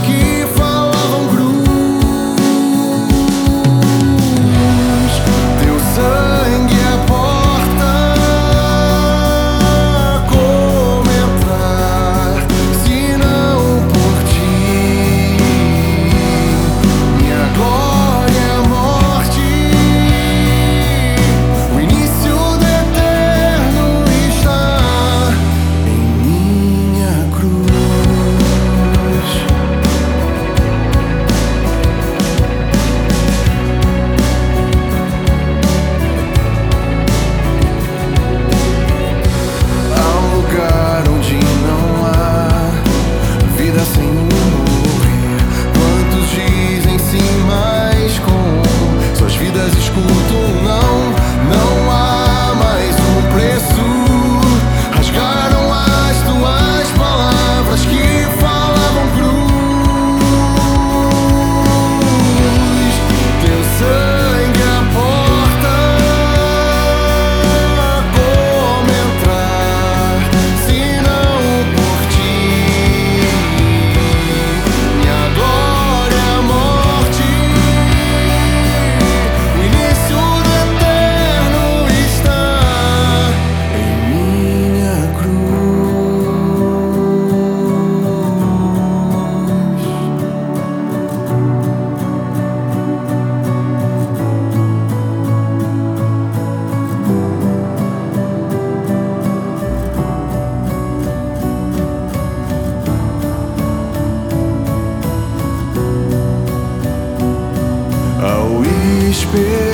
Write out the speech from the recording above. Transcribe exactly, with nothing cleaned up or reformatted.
que falavam cruz. Teu sangue é a porta, como entrar, se não por ti? Minha glória é a morte, o início do eterno está em minha cruz. Há um lugar onde não há vida sem morrer. Quantos dizem sim, mas com suas vidas escutam não. Não há mais um preço. Rasgaram as tuas palavras que falavam cruz. Teu sangue é a porta, como entrar, se não por ti? Minha glória é a morte, o início do eterno está em minha cruz. Ao esperar